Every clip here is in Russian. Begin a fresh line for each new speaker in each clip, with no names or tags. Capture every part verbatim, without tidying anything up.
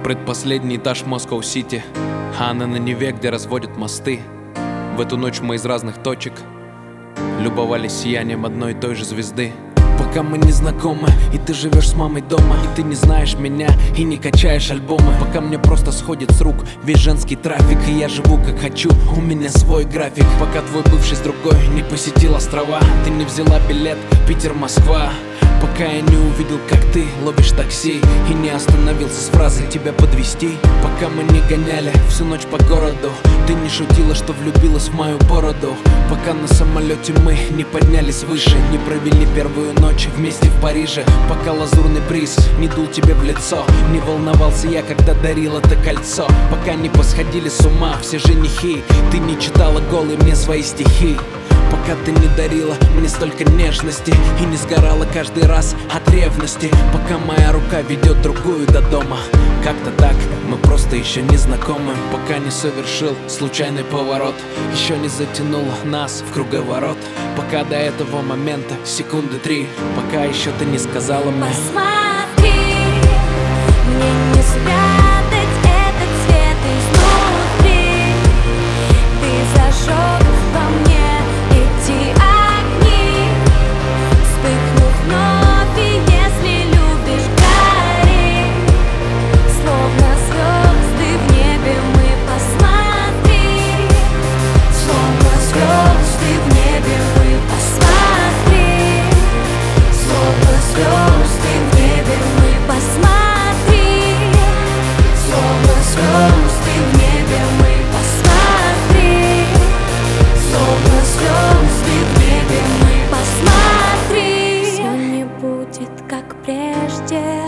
Предпоследний этаж Москва-Сити, а она на Неве, где разводят мосты. В эту ночь мы из разных точек любовались сиянием одной и той же звезды. Пока мы не знакомы, и ты живешь с мамой дома, и ты не знаешь меня, и не качаешь альбомы. Пока мне просто сходит с рук весь женский трафик, и я живу как хочу, у меня свой график. Пока твой бывший с другой не посетил острова, ты не взяла билет Питер-Москва. Пока я не увидел, как ты ловишь такси, и не остановился с фразой тебя подвести. Пока мы не гоняли всю ночь по городу, ты не шутила, что влюбилась в мою бороду. Пока на самолете мы не поднялись выше, не провели первую ночь вместе в Париже. Пока лазурный бриз не дул тебе в лицо, не волновался я, когда дарил это кольцо. Пока не посходили с ума все женихи, ты не читала голые мне свои стихи. Пока ты не дарила мне столько нежности и не сгорала каждый раз от ревности. Пока моя рука ведет другую до дома, как-то так, мы просто еще не знакомы. Пока не совершил случайный поворот, еще не затянуло нас в круговорот. Пока до этого момента секунды три, пока еще ты не сказала мне:
посмотри, мне не спрятать этот цвет изнутри. Ты зажег во мне эти огни, вспыхнув вновь, и если любишь, гори. Словно звезды в небе мы, посмотри. Словно звезды в небе мы, посмотри. Словно звезды в небе мы, посмотри. Словно звезды в небе мы, посмотри. Словно звезды в небе мы, посмотри. Все не будет как прежде.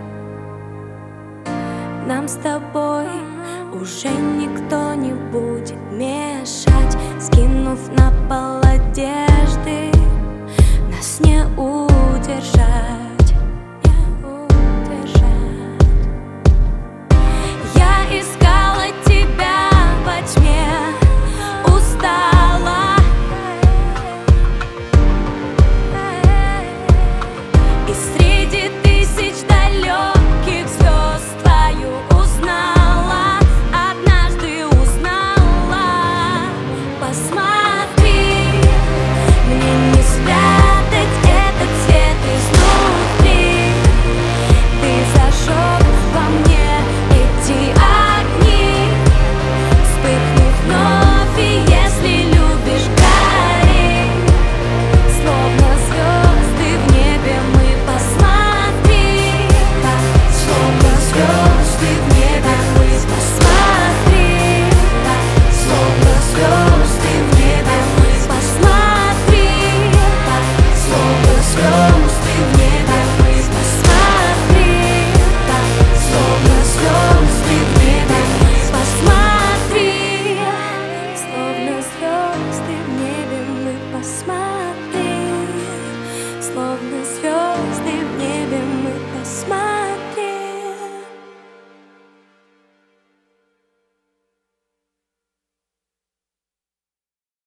Нам с тобой уже никто не будет мешать. Скинув на пол одежды, нас не увидят.